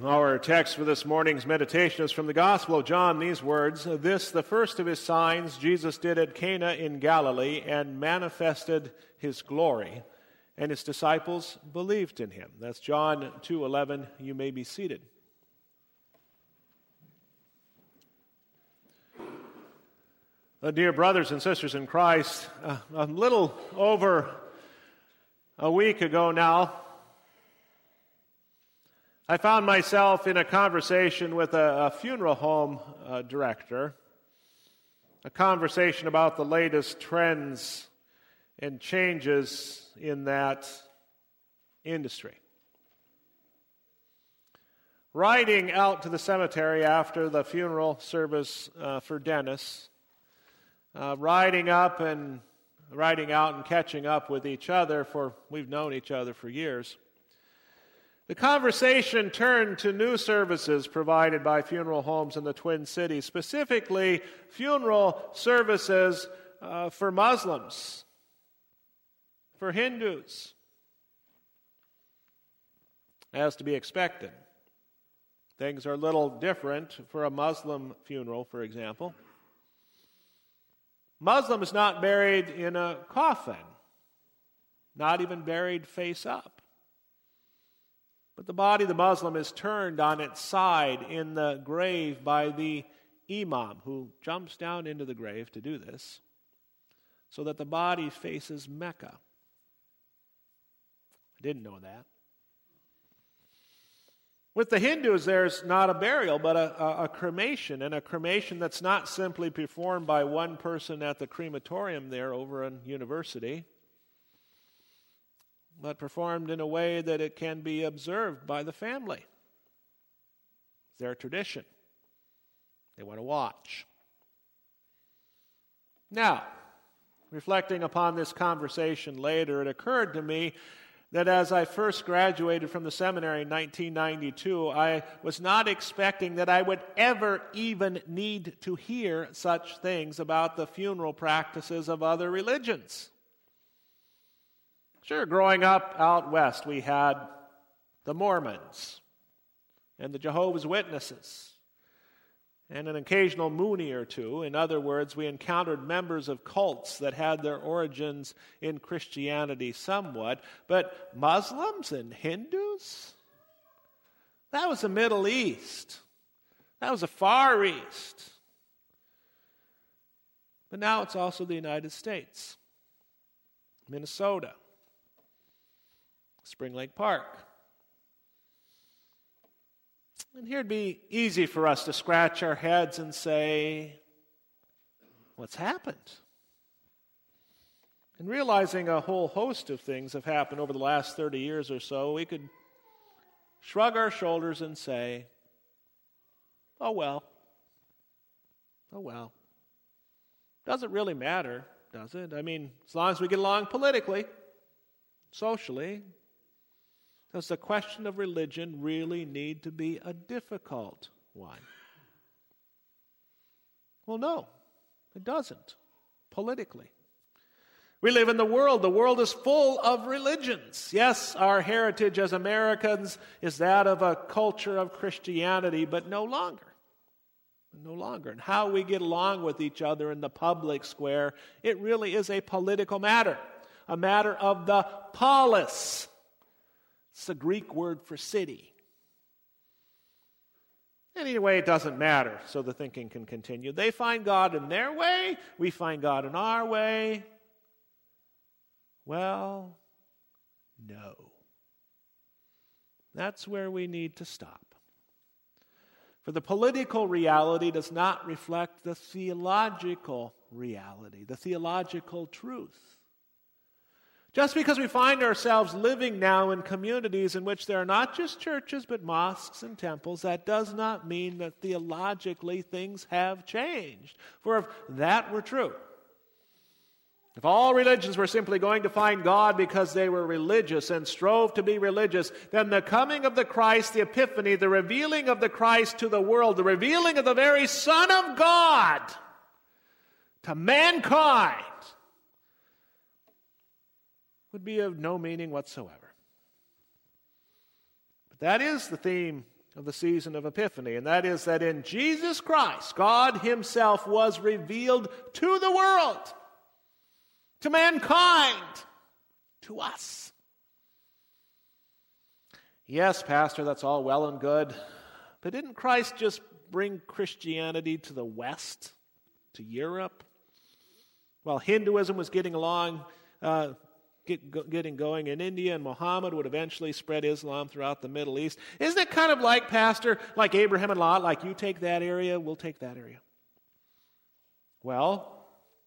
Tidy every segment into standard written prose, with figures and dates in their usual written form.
Our text for this morning's meditation is from the Gospel of John, these words, "This, the first of his signs, Jesus did at Cana in Galilee and manifested his glory, and his disciples believed in him." That's John 2:11. You may be seated. Dear brothers and sisters in Christ, a little over a week ago now, I found myself in a conversation with a funeral home director, a conversation about the latest trends and changes in that industry. Riding out to the cemetery after the funeral service for Dennis, riding out and catching up with each other, for we've known each other for years. The conversation turned to new services provided by funeral homes in the Twin Cities, specifically funeral services for Muslims, for Hindus. As to be expected, things are a little different for a Muslim funeral, for example. Muslim is not buried in a coffin, not even buried face up. But the body of the Muslim is turned on its side in the grave by the imam, who jumps down into the grave to do this, so that the body faces Mecca. I didn't know that. With the Hindus, there's not a burial, but a cremation, and a cremation that's not simply performed by one person at the crematorium there over in University, but performed in a way that it can be observed by the family. It's their tradition. They want to watch. Now, reflecting upon this conversation later, it occurred to me that as I first graduated from the seminary in 1992, I was not expecting that I would ever even need to hear such things about the funeral practices of other religions. Sure, growing up out west, we had the Mormons and the Jehovah's Witnesses and an occasional Moonie or two. In other words, we encountered members of cults that had their origins in Christianity somewhat. But Muslims and Hindus? That was the Middle East. That was the Far East. But now it's also the United States, Minnesota, Spring Lake Park. And here it'd be easy for us to scratch our heads and say, what's happened? And realizing a whole host of things have happened over the last 30 years or so, we could shrug our shoulders and say, oh well. Doesn't really matter, does it? I mean, as long as we get along politically, socially, does the question of religion really need to be a difficult one? Well, no, it doesn't, politically. We live in the world. The world is full of religions. Yes, our heritage as Americans is that of a culture of Christianity, but no longer. And how we get along with each other in the public square, it really is a political matter, a matter of the polis. It's the Greek word for city. Anyway, it doesn't matter, so the thinking can continue. They find God in their way, we find God in our way. Well, no. That's where we need to stop. For the political reality does not reflect the theological reality, the theological truth. Just because we find ourselves living now in communities in which there are not just churches but mosques and temples, that does not mean that theologically things have changed. For if that were true, if all religions were simply going to find God because they were religious and strove to be religious, then the coming of the Christ, the epiphany, the revealing of the Christ to the world, the revealing of the very Son of God to mankind would be of no meaning whatsoever. But that is the theme of the season of Epiphany, and that is that in Jesus Christ, God himself was revealed to the world, to mankind, to us. Yes, Pastor, that's all well and good, but didn't Christ just bring Christianity to the West, to Europe? While Hinduism was getting along, getting going in India, and Muhammad would eventually spread Islam throughout the Middle East. Isn't it kind of like, Pastor, like Abraham and Lot, like you take that area, we'll take that area? Well,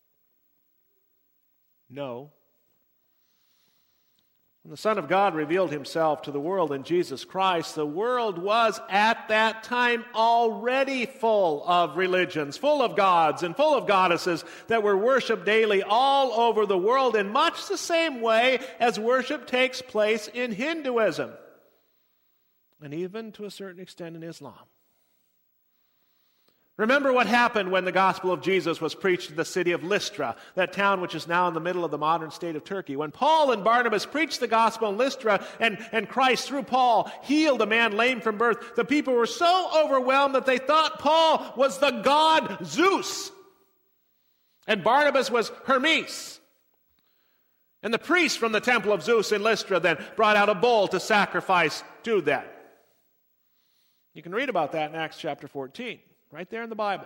no. When the Son of God revealed himself to the world in Jesus Christ, the world was at that time already full of religions, full of gods and full of goddesses that were worshipped daily all over the world in much the same way as worship takes place in Hinduism and even to a certain extent in Islam. Remember what happened when the gospel of Jesus was preached in the city of Lystra, that town which is now in the middle of the modern state of Turkey. When Paul and Barnabas preached the gospel in Lystra and Christ, through Paul, healed a man lame from birth, the people were so overwhelmed that they thought Paul was the god Zeus. And Barnabas was Hermes. And the priest from the temple of Zeus in Lystra then brought out a bull to sacrifice to them. You can read about that in Acts chapter 14. Right there in the Bible.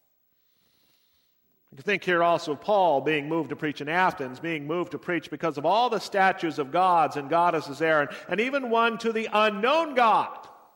You can think here also of Paul being moved to preach in Athens, being moved to preach because of all the statues of gods and goddesses there, and even one to the unknown God.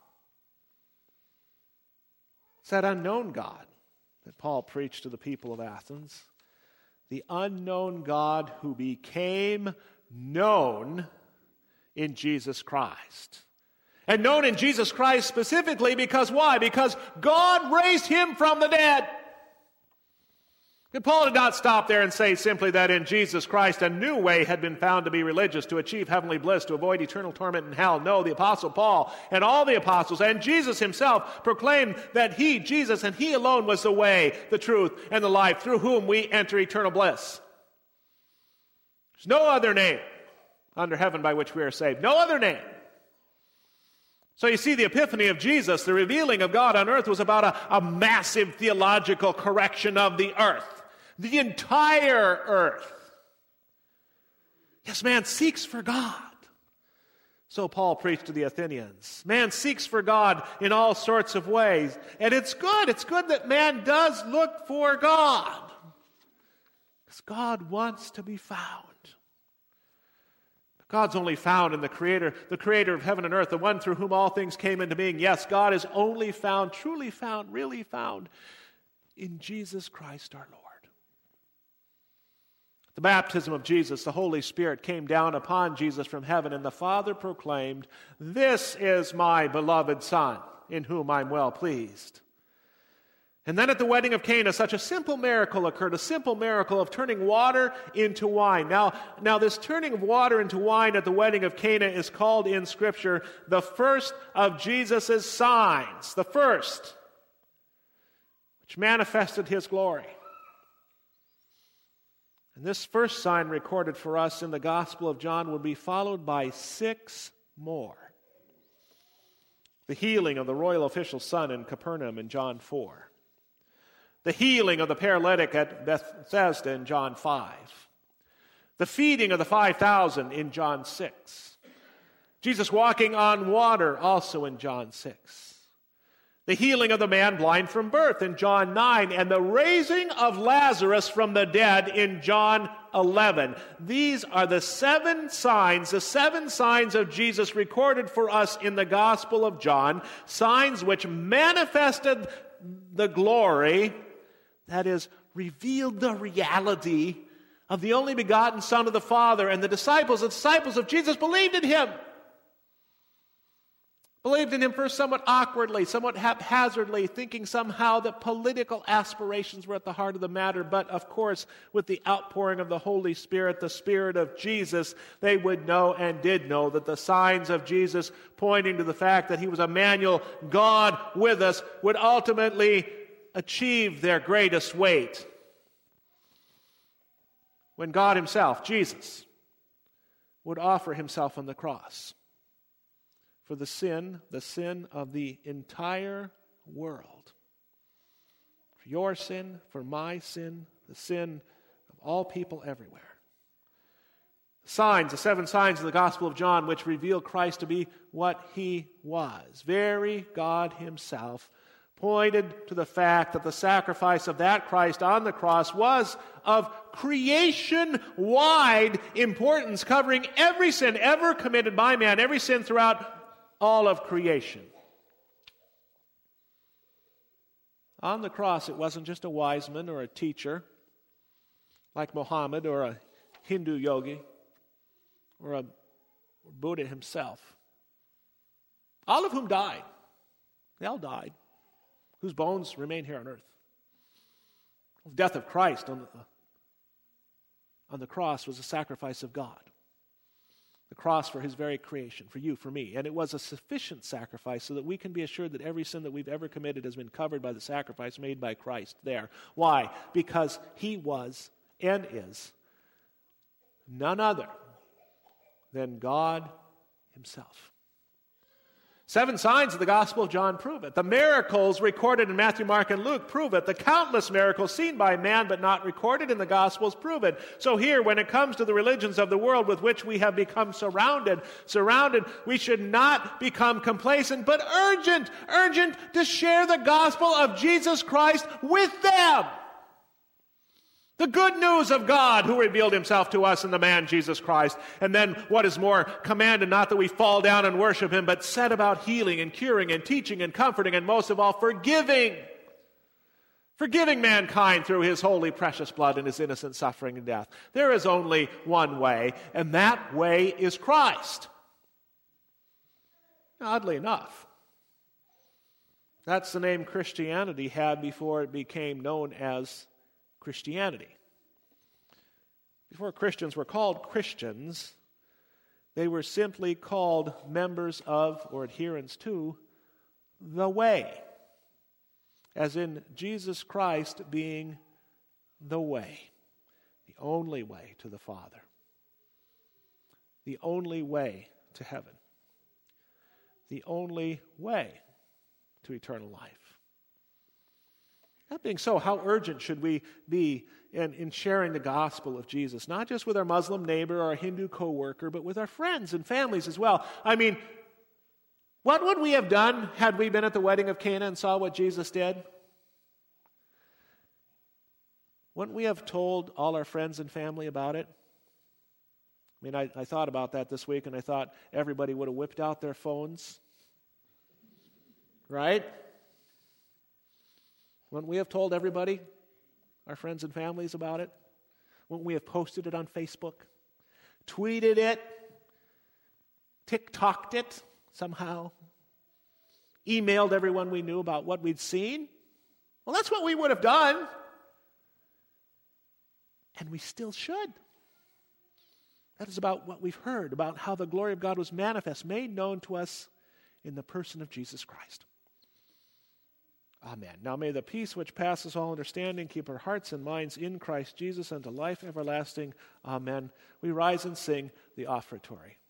It's that unknown God that Paul preached to the people of Athens. The unknown God who became known in Jesus Christ. And known in Jesus Christ specifically because why? Because God raised him from the dead. And Paul did not stop there and say simply that in Jesus Christ a new way had been found to be religious, to achieve heavenly bliss, to avoid eternal torment in hell. No, the Apostle Paul and all the apostles and Jesus himself proclaimed that he, Jesus, and he alone was the way, the truth, and the life through whom we enter eternal bliss. There's no other name under heaven by which we are saved. No other name. So you see, the epiphany of Jesus, the revealing of God on earth, was about a massive theological correction of the earth. The entire earth. Yes, man seeks for God. So Paul preached to the Athenians. Man seeks for God in all sorts of ways. And it's good. It's good that man does look for God. Because God wants to be found. God's only found in the Creator of heaven and earth, the one through whom all things came into being. Yes, God is only found, truly found, really found in Jesus Christ our Lord. The baptism of Jesus, the Holy Spirit came down upon Jesus from heaven, and the Father proclaimed, "This is my beloved Son, in whom I'm well pleased." And then at the wedding of Cana, such a simple miracle occurred, a simple miracle of turning water into wine. Now this turning of water into wine at the wedding of Cana is called in Scripture the first of Jesus' signs, the first, which manifested his glory. And this first sign recorded for us in the Gospel of John will be followed by 6 more. The healing of the royal official's son in Capernaum in John 4. The healing of the paralytic at Bethesda in John 5. The feeding of the 5,000 in John 6. Jesus walking on water also in John 6. The healing of the man blind from birth in John 9. And the raising of Lazarus from the dead in John 11. These are the 7 signs of Jesus recorded for us in the Gospel of John. Signs which manifested the glory, that is, revealed the reality of the only begotten Son of the Father. And the disciples of Jesus believed in him. Believed in him first somewhat awkwardly, somewhat haphazardly, thinking somehow that political aspirations were at the heart of the matter. But of course, with the outpouring of the Holy Spirit, the Spirit of Jesus, they would know and did know that the signs of Jesus, pointing to the fact that he was Emmanuel, God with us, would ultimately achieve their greatest weight when God himself, Jesus, would offer himself on the cross for the sin of the entire world. For your sin, for my sin, the sin of all people everywhere. Signs, the 7 signs of the Gospel of John, which reveal Christ to be what he was. Very God himself pointed to the fact that the sacrifice of that Christ on the cross was of creation-wide importance, covering every sin ever committed by man, every sin throughout all of creation. On the cross, it wasn't just a wise man or a teacher like Muhammad or a Hindu yogi or a Buddha himself, all of whom died. They all died, whose bones remain here on earth. The death of Christ on the cross was a sacrifice of God. The cross for his very creation, for you, for me. And it was a sufficient sacrifice so that we can be assured that every sin that we've ever committed has been covered by the sacrifice made by Christ there. Why? Because he was and is none other than God himself. 7 signs of the Gospel of John prove it. The miracles recorded in Matthew, Mark, and Luke prove it. The countless miracles seen by man but not recorded in the Gospels prove it. So here, when it comes to the religions of the world with which we have become surrounded, we should not become complacent, but urgent to share the gospel of Jesus Christ with them. The good news of God who revealed himself to us in the man Jesus Christ. And then what is more, commanded not that we fall down and worship him, but set about healing and curing and teaching and comforting and most of all forgiving mankind through his holy precious blood and his innocent suffering and death. There is only one way, and that way is Christ. Oddly enough, that's the name Christianity had before it became known as Christianity. Before Christians were called Christians, they were simply called members of or adherents to the way, as in Jesus Christ being the way, the only way to the Father, the only way to heaven, the only way to eternal life. That being so, how urgent should we be in sharing the gospel of Jesus, not just with our Muslim neighbor or our Hindu co-worker, but with our friends and families as well? I mean, what would we have done had we been at the wedding of Cana and saw what Jesus did? Wouldn't we have told all our friends and family about it? I mean, I thought about that this week, and I thought everybody would have whipped out their phones, right? Wouldn't we have told everybody, our friends and families, about it? Wouldn't we have posted it on Facebook, tweeted it, TikToked it somehow, emailed everyone we knew about what we'd seen? Well, that's what we would have done. And we still should. That is about what we've heard, about how the glory of God was manifest, made known to us in the person of Jesus Christ. Amen. Now may the peace which passes all understanding keep our hearts and minds in Christ Jesus unto life everlasting. Amen. We rise and sing the offertory.